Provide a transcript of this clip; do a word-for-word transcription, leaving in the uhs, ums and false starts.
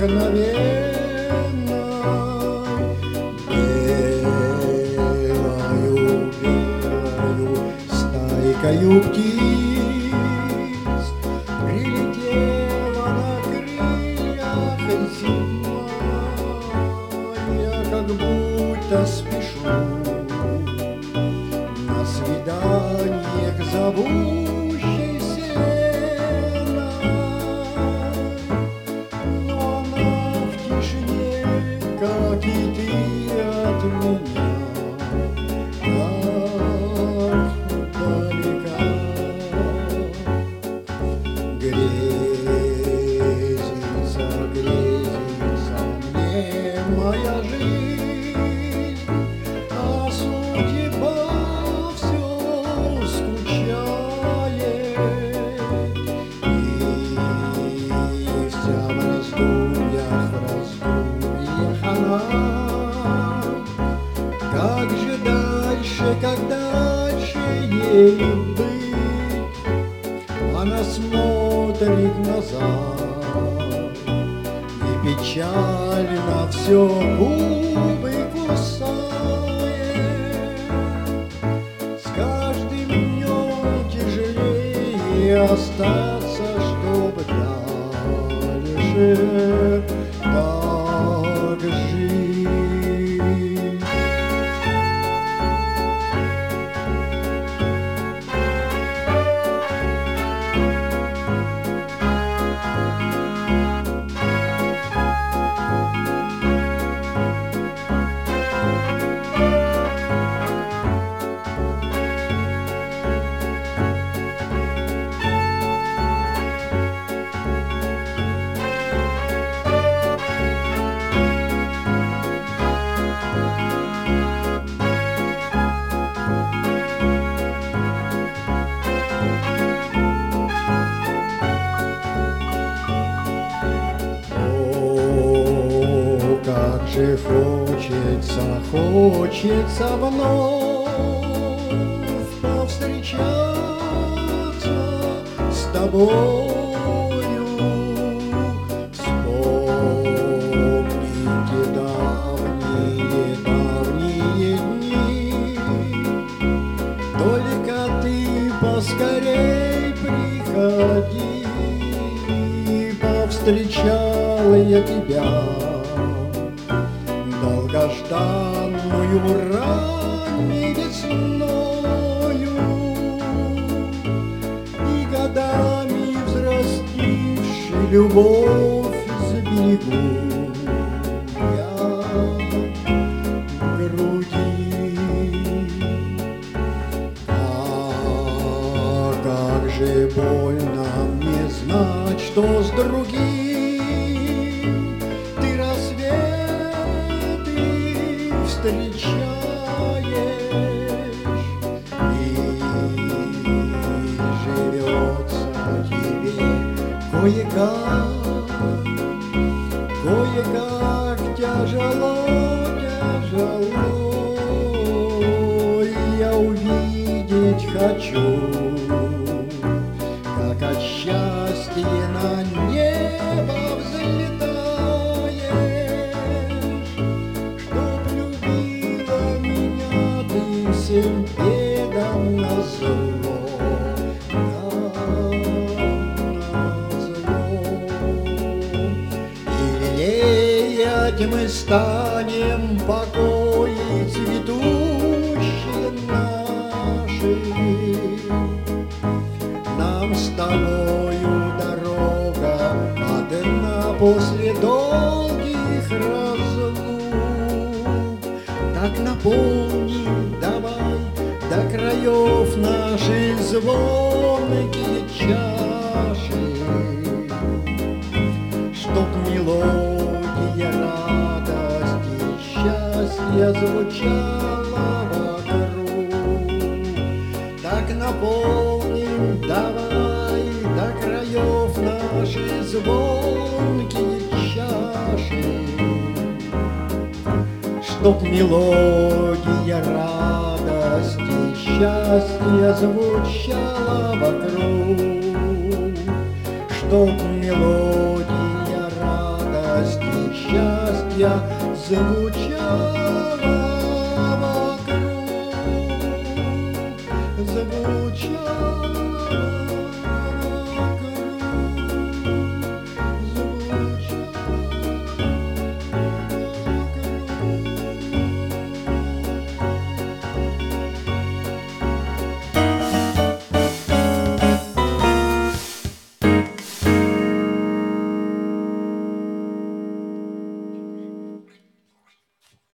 белою, белою стайкою птиц прилетела на крыльях зима. Я как будто спешу на свидание к зовущей вселенной, но она в тишине, как и ты от меня, так далека. Грезится, грезится мне моя жизнь, а судьба все скучает, и вся в раздумьях, в раздумьях она. Как же дальше, как дальше ей быть? Она смотрит назад и печально все губы кусает. С каждым днем тяжелее остаться, чтобы дальше так жить. Как же хочется, хочется вновь повстречаться с тобою, вспомните давние, давние дни. Только ты поскорей приходи, повстречал я тебя, долгожданную ранней весною, и годами взрастивший любовь сберегу я в груди. А как же больно мне знать, что с другим ты рассветы встречаешь, и живется тебе кое-как, кое-как тяжело, тяжело. Я увидеть хочу, как от счастья на небо взлетаешь, чтоб любила меня ты всем бедам назло, назло. И лелеять мы станем покои цветущие наши. Нам с тобою дорога одна после долгих разлук. Так наполни давай до краев наши звонкие чаши, чтоб мелодия радости и счастья звучала вокруг. Так наполним давай до краев наши звонкие чаши, чтоб мелодия радости и счастья звучала вокруг, чтоб мелодия радости счастья звучало вокруг. Звук